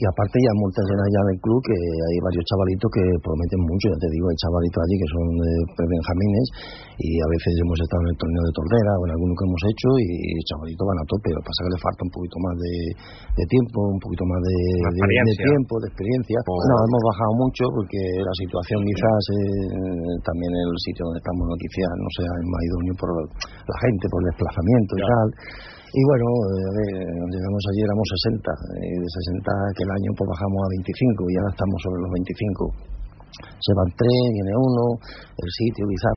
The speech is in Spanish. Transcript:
Y aparte ya multas allá del club, que hay varios chavalitos que prometen mucho, ya te digo, hay chavalitos allí que son benjamines, y a veces hemos estado en el torneo de Tordera o en alguno que hemos hecho, y chavalitos van a tope. Lo que pasa es que le falta un poquito más de tiempo, un poquito más de tiempo, de experiencia. No, hemos bajado mucho porque la situación quizás también en el sitio donde estamos quizás no sea el más idóneo por la gente, por el desplazamiento y tal. Y bueno, llegamos allí, éramos 60, y de 60 aquel año pues bajamos a 25 y ahora estamos sobre los 25. Se van 3, viene uno, el sitio quizás